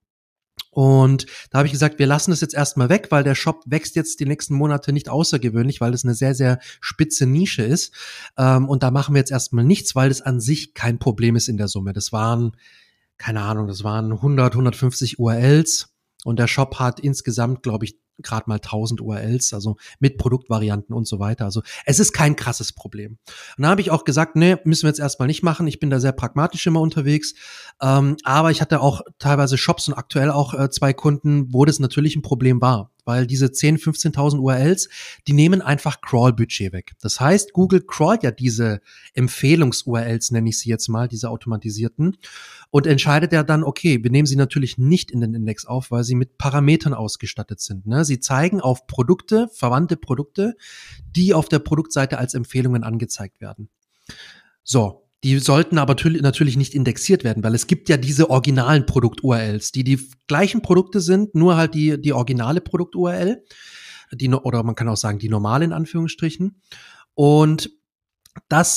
Und da habe ich gesagt, wir lassen das jetzt erstmal weg, weil der Shop wächst jetzt die nächsten Monate nicht außergewöhnlich, weil das eine sehr, sehr spitze Nische ist. Ähm, und da machen wir jetzt erstmal nichts, weil das an sich kein Problem ist in der Summe. Das waren, keine Ahnung, das waren hundert, hundertfünfzig U R Ls und der Shop hat insgesamt, glaube ich, gerade mal tausend U R Ls, also mit Produktvarianten und so weiter. Also es ist kein krasses Problem. Und da habe ich auch gesagt, nee, müssen wir jetzt erstmal nicht machen. Ich bin da sehr pragmatisch immer unterwegs. Ähm, aber ich hatte auch teilweise Shops und aktuell auch äh, zwei Kunden, wo das natürlich ein Problem war. Weil diese zehntausend, fünfzehntausend U R Ls, die nehmen einfach Crawl-Budget weg. Das heißt, Google crawlt ja diese Empfehlungs-U R Ls, nenne ich sie jetzt mal, diese automatisierten, und entscheidet ja dann, okay, wir nehmen sie natürlich nicht in den Index auf, weil sie mit Parametern ausgestattet sind. Ne? Sie zeigen auf Produkte, verwandte Produkte, die auf der Produktseite als Empfehlungen angezeigt werden. So. Die sollten aber natürlich nicht indexiert werden, weil es gibt ja diese originalen Produkt-U R Ls, die die gleichen Produkte sind, nur halt die die originale Produkt-U R L, die, oder man kann auch sagen, die normale in Anführungsstrichen. Und das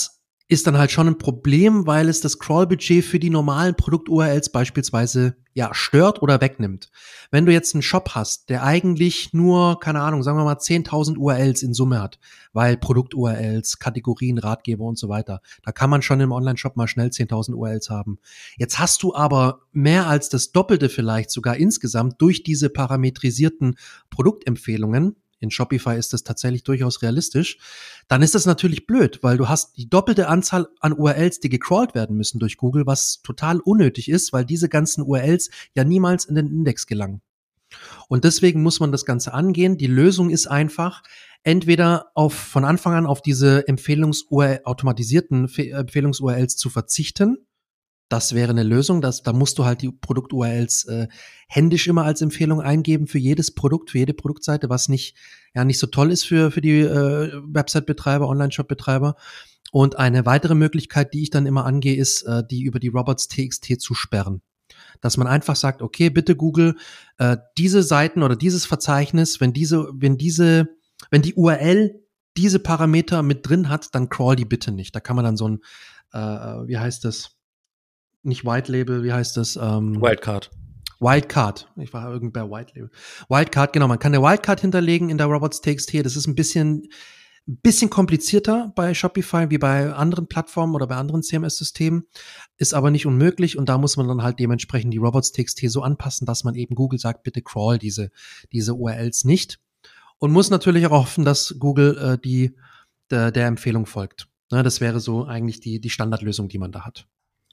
ist dann halt schon ein Problem, weil es das Crawl-Budget für die normalen Produkt-U R Ls beispielsweise ja stört oder wegnimmt. Wenn du jetzt einen Shop hast, der eigentlich nur, keine Ahnung, sagen wir mal zehntausend U R Ls in Summe hat, weil Produkt-U R Ls, Kategorien, Ratgeber und so weiter, da kann man schon im Online-Shop mal schnell zehntausend U R Ls haben. Jetzt hast du aber mehr als das Doppelte vielleicht sogar insgesamt durch diese parametrisierten Produktempfehlungen. In Shopify ist das tatsächlich durchaus realistisch. Dann ist das natürlich blöd, weil du hast die doppelte Anzahl an U R Ls, die gecrawlt werden müssen durch Google, was total unnötig ist, weil diese ganzen U R Ls ja niemals in den Index gelangen. Und deswegen muss man das Ganze angehen. Die Lösung ist einfach, entweder auf, von Anfang an auf diese Empfehlungs-U R L, automatisierten Empfehlungs-U R Ls zu verzichten. Das wäre eine Lösung. Das, da musst du halt die Produkt-U R Ls äh, händisch immer als Empfehlung eingeben für jedes Produkt, für jede Produktseite, was nicht ja nicht so toll ist für für die äh, Website-Betreiber, Online-Shop-Betreiber. Und eine weitere Möglichkeit, die ich dann immer angehe, ist, äh, die über die robots.txt zu sperren. Dass man einfach sagt, okay, bitte Google, äh, diese Seiten oder dieses Verzeichnis, wenn diese, wenn diese, wenn die U R L diese Parameter mit drin hat, dann crawl die bitte nicht. Da kann man dann so ein, äh, wie heißt das? Nicht White Label, wie heißt das? Ähm, Wildcard. Wildcard. Ich war irgendwie bei White Label. Wildcard, genau. Man kann eine Wildcard hinterlegen in der robots.txt. Das ist ein bisschen, bisschen komplizierter bei Shopify wie bei anderen Plattformen oder bei anderen C M S-Systemen. Ist aber nicht unmöglich. Und da muss man dann halt dementsprechend die robots.txt so anpassen, dass man eben Google sagt, bitte crawl diese, diese U R Ls nicht. Und muss natürlich auch hoffen, dass Google äh, die, der, der Empfehlung folgt. Ne, das wäre so eigentlich die, die Standardlösung, die man da hat.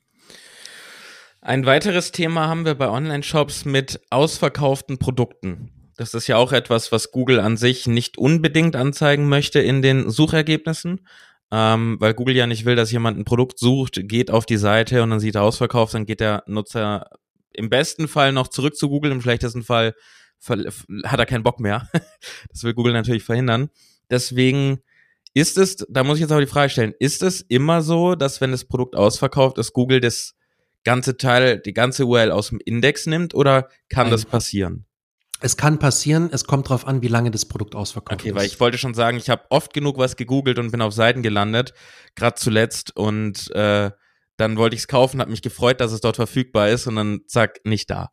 Ein weiteres Thema haben wir bei Online-Shops mit ausverkauften Produkten. Das ist ja auch etwas, was Google an sich nicht unbedingt anzeigen möchte in den Suchergebnissen, ähm, weil Google ja nicht will, dass jemand ein Produkt sucht, geht auf die Seite und dann sieht er ausverkauft, dann geht der Nutzer im besten Fall noch zurück zu Google, im schlechtesten Fall hat er keinen Bock mehr. Das will Google natürlich verhindern. Deswegen ist es, da muss ich jetzt auch die Frage stellen, ist es immer so, dass wenn das Produkt ausverkauft ist, Google das ganze Teil, die ganze U R L aus dem Index nimmt oder kann Nein. das passieren? Es kann passieren, es kommt drauf an, wie lange das Produkt ausverkauft okay, ist. Okay, weil ich wollte schon sagen, ich habe oft genug was gegoogelt und bin auf Seiten gelandet, gerade zuletzt und äh, dann wollte ich es kaufen, habe mich gefreut, dass es dort verfügbar ist und dann zack, nicht da.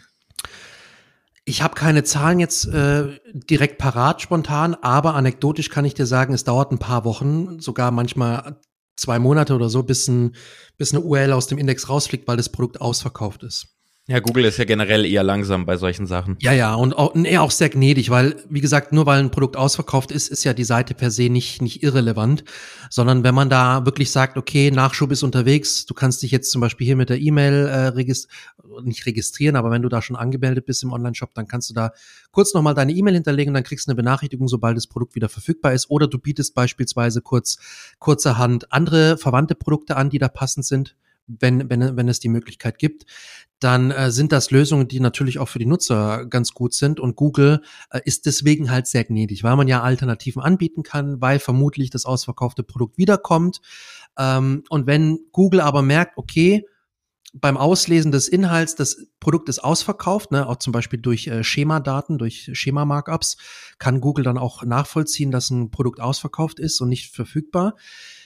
Ich habe keine Zahlen jetzt äh, direkt parat spontan, aber anekdotisch kann ich dir sagen, es dauert ein paar Wochen, sogar manchmal zwei Monate oder so, bis, ein, bis eine U R L aus dem Index rausfliegt, weil das Produkt ausverkauft ist. Ja, Google ist ja generell eher langsam bei solchen Sachen. Ja, ja, und auch, nee, auch sehr gnädig, weil, wie gesagt, nur weil ein Produkt ausverkauft ist, ist ja die Seite per se nicht, nicht irrelevant, sondern wenn man da wirklich sagt, okay, Nachschub ist unterwegs, du kannst dich jetzt zum Beispiel hier mit der E-Mail äh, regist- nicht registrieren, aber wenn du da schon angemeldet bist im Online-Shop, dann kannst du da kurz nochmal deine E-Mail hinterlegen und dann kriegst du eine Benachrichtigung, sobald das Produkt wieder verfügbar ist, oder du bietest beispielsweise kurz, kurzerhand andere verwandte Produkte an, die da passend sind, wenn, wenn, wenn es die Möglichkeit gibt, dann äh, sind das Lösungen, die natürlich auch für die Nutzer ganz gut sind, und Google äh, ist deswegen halt sehr gnädig, weil man ja Alternativen anbieten kann, weil vermutlich das ausverkaufte Produkt wiederkommt, ähm, und wenn Google aber merkt, okay, beim Auslesen des Inhalts, das Produkt ist ausverkauft, ne, auch zum Beispiel durch äh, Schemadaten, durch Schema-Markups, kann Google dann auch nachvollziehen, dass ein Produkt ausverkauft ist und nicht verfügbar.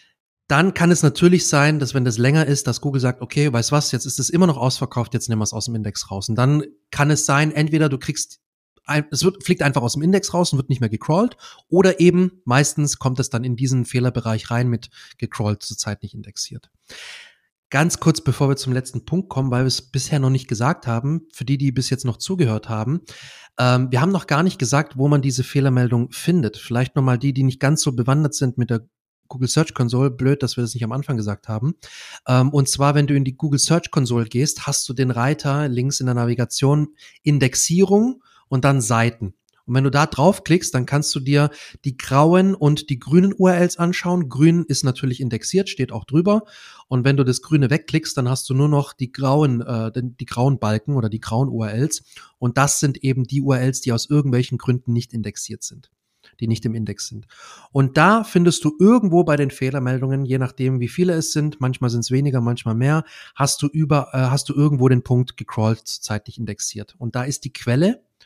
Dann kann es natürlich sein, dass wenn das länger ist, dass Google sagt, okay, weißt was, jetzt ist es immer noch ausverkauft, jetzt nehmen wir es aus dem Index raus. Und dann kann es sein, entweder du kriegst, ein, es wird, fliegt einfach aus dem Index raus und wird nicht mehr gecrawlt, oder eben meistens kommt es dann in diesen Fehlerbereich rein mit gecrawlt, zurzeit nicht indexiert. Ganz kurz, bevor wir zum letzten Punkt kommen, weil wir es bisher noch nicht gesagt haben, für die, die bis jetzt noch zugehört haben, ähm, wir haben noch gar nicht gesagt, wo man diese Fehlermeldung findet. Vielleicht nochmal die, die nicht ganz so bewandert sind mit der Google Search Console, blöd, dass wir das nicht am Anfang gesagt haben. Ähm, und zwar, wenn du in die Google Search Console gehst, hast du den Reiter links in der Navigation Indexierung und dann Seiten. Und wenn du da draufklickst, dann kannst du dir die grauen und die grünen U R Ls anschauen. Grün ist natürlich indexiert, steht auch drüber. Und wenn du das Grüne wegklickst, dann hast du nur noch die grauen, äh, die grauen Balken oder die grauen U R Ls. Und das sind eben die U R Ls, die aus irgendwelchen Gründen nicht indexiert sind, die nicht im Index sind. Und da findest du irgendwo bei den Fehlermeldungen, je nachdem wie viele es sind, manchmal sind es weniger, manchmal mehr, hast du über, äh, hast du irgendwo den Punkt gecrawlt, zurzeit nicht indexiert. Und da ist die Quelle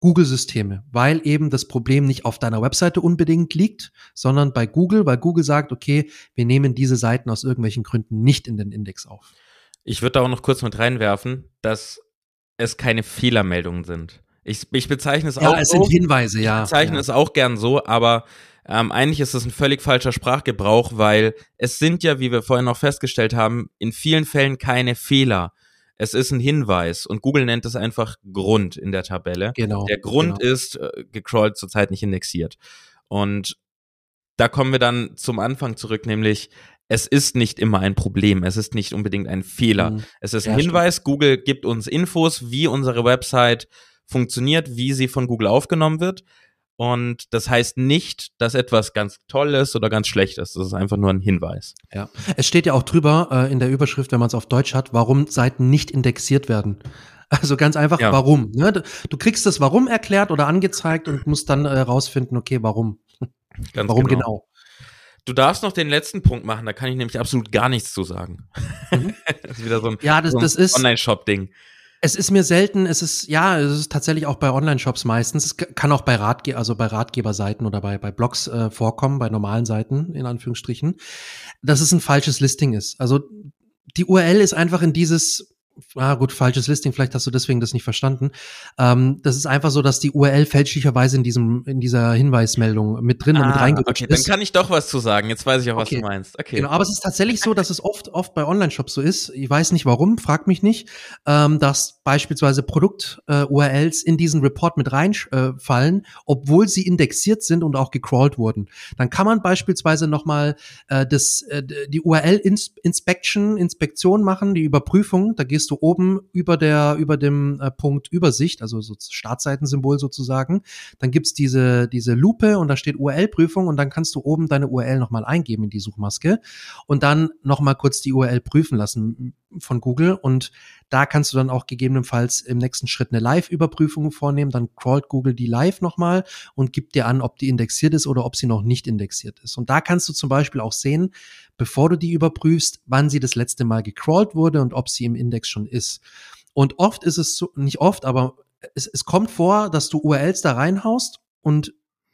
Google-Systeme, weil eben das Problem nicht auf deiner Webseite unbedingt liegt, sondern bei Google, weil Google sagt, okay, wir nehmen diese Seiten aus irgendwelchen Gründen nicht in den Index auf. Ich würde da auch noch kurz mit reinwerfen, dass es keine Fehlermeldungen sind. Ich, ich bezeichne es ja, auch es so. sind Hinweise, ja. Ich bezeichne ja. es auch gern so, aber ähm, eigentlich ist es ein völlig falscher Sprachgebrauch, weil es sind ja, wie wir vorhin noch festgestellt haben, in vielen Fällen keine Fehler. Es ist ein Hinweis und Google nennt es einfach Grund in der Tabelle. Genau. Der Grund genau. ist äh, gecrawlt, zurzeit nicht indexiert. Und da kommen wir dann zum Anfang zurück, nämlich es ist nicht immer ein Problem, es ist nicht unbedingt ein Fehler. Mhm. Es ist ein ja, Hinweis, stimmt. Google gibt uns Infos, wie unsere Website funktioniert, wie sie von Google aufgenommen wird. Und das heißt nicht, dass etwas ganz toll ist oder ganz schlecht ist. Das ist einfach nur ein Hinweis. Ja, es steht ja auch drüber äh, in der Überschrift, wenn man es auf Deutsch hat, warum Seiten nicht indexiert werden. Also ganz einfach, ja. warum. Ne? Du kriegst das Warum erklärt oder angezeigt und musst dann äh, rausfinden, okay, warum. Ganz warum genau. genau. Du darfst noch den letzten Punkt machen, da kann ich nämlich absolut gar nichts zu sagen. Mhm. Das ist wieder so ein, ja, das, so ein das ist Online-Shop-Ding. Es ist mir selten, es ist, ja, es ist tatsächlich auch bei Online-Shops meistens. Es kann auch bei Ratge- also bei Ratgeberseiten oder bei, bei Blogs äh, vorkommen, bei normalen Seiten, in Anführungsstrichen, dass es ein falsches Listing ist. Also die U R L ist einfach in dieses, ah gut, falsches Listing, vielleicht hast du deswegen das nicht verstanden. Ähm, das ist einfach so, dass die U R L fälschlicherweise in diesem, in dieser Hinweismeldung mit drin, ah, mit reingerutscht okay, ist. Dann kann ich doch was zu sagen. Jetzt weiß ich auch, was okay. du meinst. Okay. Genau, aber es ist tatsächlich so, dass es oft, oft bei Online-Shops so ist. Ich weiß nicht warum, frag mich nicht, ähm, dass beispielsweise Produkt-U R Ls in diesen Report mit reinfallen, äh, obwohl sie indexiert sind und auch gecrawlt wurden. Dann kann man beispielsweise nochmal äh, das, äh, die U R L-Inspection, Inspektion machen, die Überprüfung. Da gehst du oben über der, über dem äh, Punkt Übersicht, also so Startseitensymbol sozusagen. Dann gibt's diese, diese Lupe und da steht U R L-Prüfung und dann kannst du oben deine U R L nochmal eingeben in die Suchmaske und dann nochmal kurz die U R L prüfen lassen von Google und da kannst du dann auch gegebenenfalls im nächsten Schritt eine Live-Überprüfung vornehmen, dann crawlt Google die live nochmal und gibt dir an, ob die indexiert ist oder ob sie noch nicht indexiert ist. Und da kannst du zum Beispiel auch sehen, bevor du die überprüfst, wann sie das letzte Mal gecrawlt wurde und ob sie im Index schon ist. Und oft ist es so, nicht oft, aber es, es kommt vor, dass du U R Ls da reinhaust und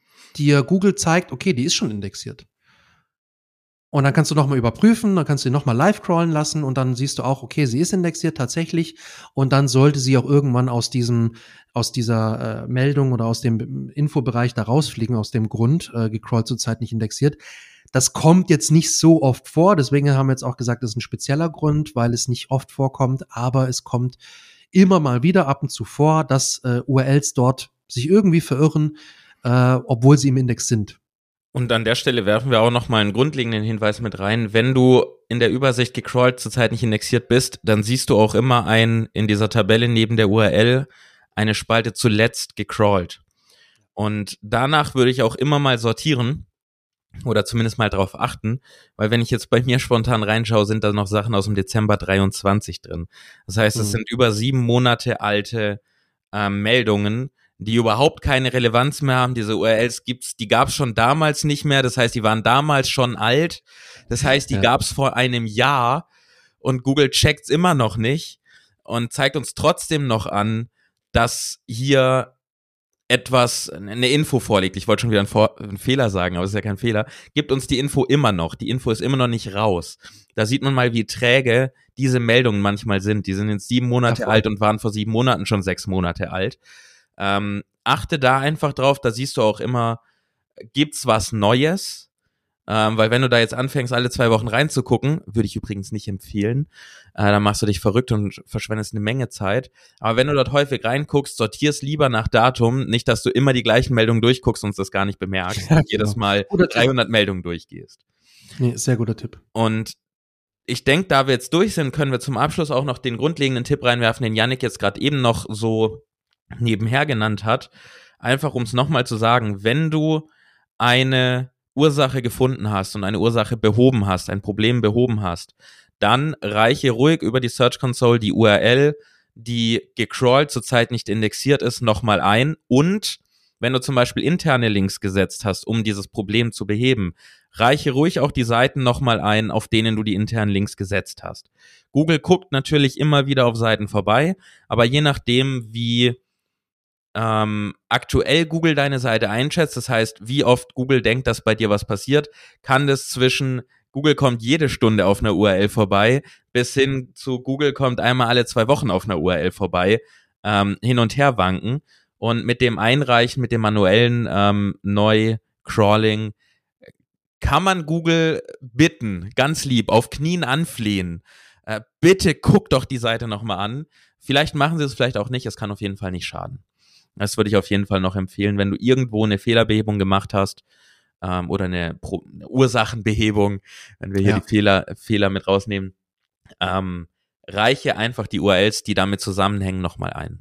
dir Google zeigt, okay, die ist schon indexiert. Und dann kannst du nochmal überprüfen, dann kannst du die nochmal live crawlen lassen und dann siehst du auch, okay, sie ist indexiert tatsächlich und dann sollte sie auch irgendwann aus diesem, aus dieser äh, Meldung oder aus dem Infobereich da rausfliegen, aus dem Grund, äh, gecrawlt zurzeit nicht indexiert. Das kommt jetzt nicht so oft vor, deswegen haben wir jetzt auch gesagt, das ist ein spezieller Grund, weil es nicht oft vorkommt, aber es kommt immer mal wieder ab und zu vor, dass äh, U R Ls dort sich irgendwie verirren, äh, obwohl sie im Index sind. Und an der Stelle werfen wir auch noch mal einen grundlegenden Hinweis mit rein. Wenn du in der Übersicht gecrawlt zurzeit nicht indexiert bist, dann siehst du auch immer ein, in dieser Tabelle neben der U R L eine Spalte zuletzt gecrawlt. Und danach würde ich auch immer mal sortieren oder zumindest mal drauf achten, weil wenn ich jetzt bei mir spontan reinschaue, sind da noch Sachen aus dem Dezember dreiundzwanzig drin. Das heißt, mhm. es sind über sieben Monate alte äh, Meldungen, die überhaupt keine Relevanz mehr haben. Diese U R Ls gibt's, die gab's schon damals nicht mehr. Das heißt, die waren damals schon alt. Das heißt, die ja. gab's vor einem Jahr und Google checkt's immer noch nicht und zeigt uns trotzdem noch an, dass hier etwas, eine Info vorliegt. Ich wollte schon wieder einen, Vor- einen Fehler sagen, aber es ist ja kein Fehler. Gibt uns die Info immer noch. Die Info ist immer noch nicht raus. Da sieht man mal, wie träge diese Meldungen manchmal sind. Die sind jetzt sieben Monate Davon. alt und waren vor sieben Monaten schon sechs Monate alt. Ähm, achte da einfach drauf, da siehst du auch immer, gibt's was Neues? Ähm, weil wenn du da jetzt anfängst, alle zwei Wochen reinzugucken, würde ich übrigens nicht empfehlen, äh, dann machst du dich verrückt und verschwendest eine Menge Zeit. Aber wenn du dort häufig reinguckst, sortierst lieber nach Datum, nicht, dass du immer die gleichen Meldungen durchguckst und das gar nicht bemerkst ja, und jedes Mal dreihundert Tipp. Meldungen durchgehst. Nee, sehr guter Tipp. Und ich denke, da wir jetzt durch sind, können wir zum Abschluss auch noch den grundlegenden Tipp reinwerfen, den Yannick jetzt gerade eben noch so nebenher genannt hat, einfach um es nochmal zu sagen, wenn du eine Ursache gefunden hast und eine Ursache behoben hast, ein Problem behoben hast, dann reiche ruhig über die Search Console die U R L, die gecrawlt zurzeit nicht indexiert ist, nochmal ein und wenn du zum Beispiel interne Links gesetzt hast, um dieses Problem zu beheben, reiche ruhig auch die Seiten nochmal ein, auf denen du die internen Links gesetzt hast. Google guckt natürlich immer wieder auf Seiten vorbei, aber je nachdem, wie ähm, aktuell Google deine Seite einschätzt, das heißt, wie oft Google denkt, dass bei dir was passiert, kann das zwischen Google kommt jede Stunde auf einer U R L vorbei, bis hin zu Google kommt einmal alle zwei Wochen auf einer U R L vorbei, ähm, hin und her wanken. Und mit dem Einreichen, mit dem manuellen ähm, Neu-Crawling kann man Google bitten, ganz lieb, auf Knien anflehen, äh, bitte guck doch die Seite nochmal an. Vielleicht machen sie es, vielleicht auch nicht, es kann auf jeden Fall nicht schaden. Das würde ich auf jeden Fall noch empfehlen, wenn du irgendwo eine Fehlerbehebung gemacht hast ähm, oder eine, Pro- eine Ursachenbehebung, wenn wir hier Ja. die Fehler, Fehler mit rausnehmen, ähm, reiche einfach die U R Ls, die damit zusammenhängen, nochmal ein.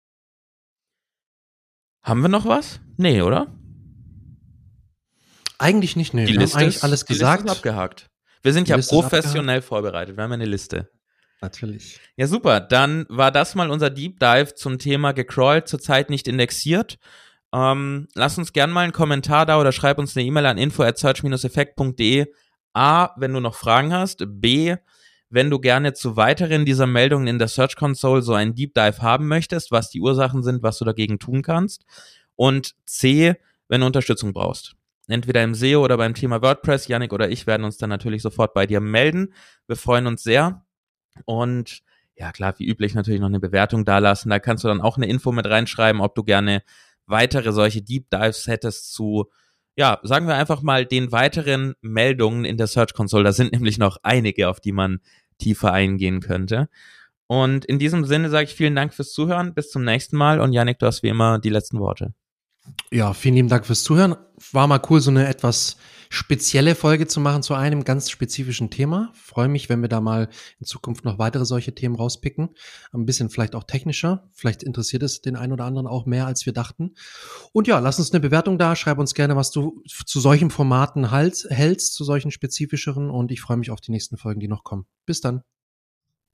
Haben wir noch was? Nee, oder? Eigentlich nicht, nee. Die Wir Liste haben eigentlich ist, alles die gesagt. Liste ist abgehakt. Wir sind Die ja Liste ist professionell vorbereitet. Wir haben eine Liste. Natürlich. Ja, super. Dann war das mal unser Deep Dive zum Thema gecrawlt, zurzeit nicht indexiert. Ähm, lass uns gern mal einen Kommentar da oder schreib uns eine E-Mail an info at search dash effect punkt de. A, wenn du noch Fragen hast. B, wenn du gerne zu weiteren dieser Meldungen in der Search Console so einen Deep Dive haben möchtest, was die Ursachen sind, was du dagegen tun kannst. Und C, wenn du Unterstützung brauchst. Entweder im S E O oder beim Thema WordPress. Yannick oder ich werden uns dann natürlich sofort bei dir melden. Wir freuen uns sehr. Und ja, klar, wie üblich natürlich noch eine Bewertung dalassen. Da kannst du dann auch eine Info mit reinschreiben, ob du gerne weitere solche Deep Dives hättest zu, ja, sagen wir einfach mal, den weiteren Meldungen in der Search Console. Da sind nämlich noch einige, auf die man tiefer eingehen könnte. Und in diesem Sinne sage ich vielen Dank fürs Zuhören. Bis zum nächsten Mal. Und Yannick, du hast wie immer die letzten Worte. Ja, vielen lieben Dank fürs Zuhören. War mal cool, so eine etwas spezielle Folge zu machen zu einem ganz spezifischen Thema. Freue mich, wenn wir da mal in Zukunft noch weitere solche Themen rauspicken. Ein bisschen vielleicht auch technischer. Vielleicht interessiert es den einen oder anderen auch mehr, als wir dachten. Und ja, lass uns eine Bewertung da. Schreib uns gerne, was du zu solchen Formaten halt, hältst, zu solchen spezifischeren. Und ich freue mich auf die nächsten Folgen, die noch kommen. Bis dann.